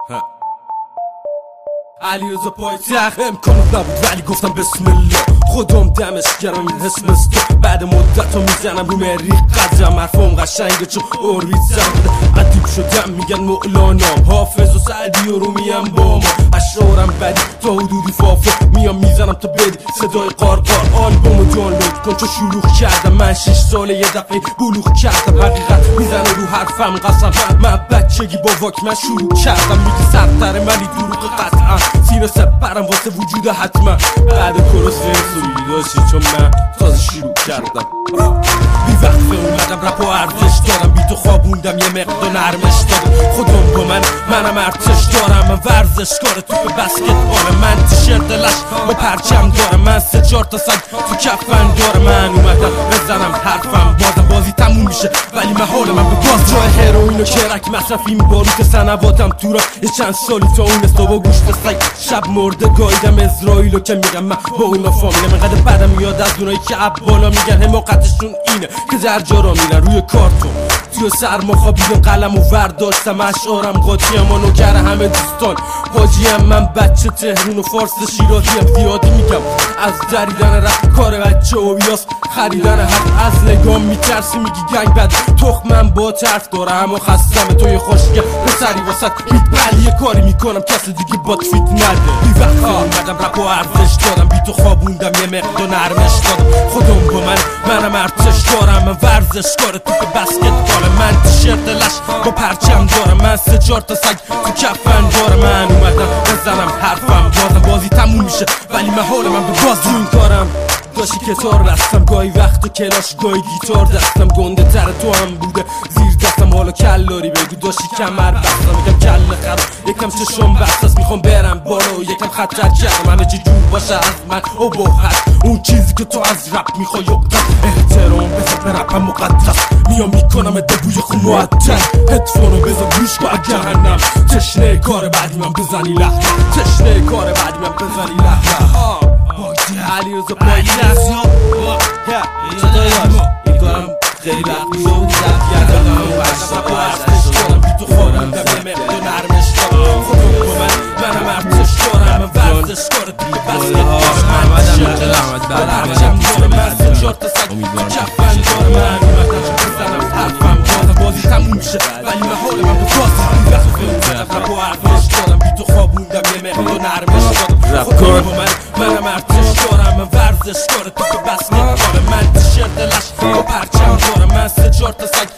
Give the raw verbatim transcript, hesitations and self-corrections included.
علیرضا پایتخت امکانات نبود ولی گفتم بسم الله خودم دمش گرم این حس مثل بعد مدت ها میزنم رو مریخ قدرم حرفام قشنگه چون اوربیت زرده ادیب شدم میگن مولانا حافظ و سعدی و رومیم با ما اشعارم بدی تا حدودی فافه میام میزنم تا بدی صدای قارقار آلبومو دانلود کن چون شلوغ کردم من شش ساله یه دفعه بلوغ کردم حقیقت میزنه رو حرفم قسم من بچگی با واک من شروع کردم میگی سرتر منی دروغ قطعا سینه سپرم واسه وجود حتما بعد کروس فرسویی داشتی چون من تازه شروع کردم بی وقفه اومدم رپ و ارزش دارم بی تو خوابوندم یه مقدار نرمش دارم خودم با من منم ارتش دارم من ورزشکار توپ بسکتبالم من تیشرت لش با پرچم دارم من سه چهار تا سگ تو کفن دارم من اومدم بزنم حرفم بازم بازی تموم میشه ولی محال من به باز جای هروئین و کرک مصرفی میبارو که سنواتم تو را یه چند سالی تا اون استوا گوشت سگ شب مرده گایدم اسرائیلو که میگم من با اونا فامیلم اینقدر بدم میاد از اونایی که اب بالا میگن حماقتشون اینه که در جارا میرن روی کارتون توی سرما خوابیدم قلم و ورداشتم اشعارم قاطیم و نوکر همه دوستان حاجیم من بچه تهرون و فارس شیرازیم زیادی میگم از دریدن رفت کار بچه و بیاس خریدن حق از نگام میترسی میگی گنگ بد تخمم با طرف داره اما خستم توی خوشگه پسری واسد میپل یه کاری میکنم کسی دیگه بات فیت نده بی وقت اومدم رپ و ارزش دارم بی تو خوابوندم یه مقدار نرمش دارم خودم با من منم ارتش دارم من ورزشکار توپ بسکتبال من تیشرت لش با پرچم دارم من سه چهار تا سگ تو کفن دارم من اومدم بزنم حرفم بازم بازی تموم میشه ولی محال من به باز جون کارم داشتی کتار رستم گاهی وقت و کلاش گاهی گیتار دستم گنده تر تو هم بوده زیر دستم حالا کلاری بگو داشتی کمر بستم میگم کل خراب یکم چشم بست میخوام برم بالا و یکم خطر کردم همه چی جور باشه از من ابهت اون چیزی که تو از رپ میخوای یقدم احترام بذار به رپم مقدس میام میکنم دبوی خون معطل هدفونو بذار گوش کن جهنم تشنه کار بعدی من بزنی لحظه تشنه کار بعدی من بزنی لحظه علیرضا پایتخت چطوری باش؟ این کارم خیلی وقت میشه بود زفت کردم و اشتاب و ارزش دارم بی تو خوابوندم یه مقدار نرمش دارم خودم با من منم ارتش دارم من ورزشکار توی بسکتبال من تیشرت لش با پرچم دارم من سه چهار تا سگ تو کفن دارم من اومدم بزنم حرفم بازم بازی تموم میشه ولی محال من به باز بی وقت اومدم رپ و ارزش دارم بی تو خوابوندم یه مقدار نرمش دارم خودم با من منم ارتش دارم من ورزشکار توپ بسکتبال من تیشرت لش با پرچم دارم من سه چهار تا سگ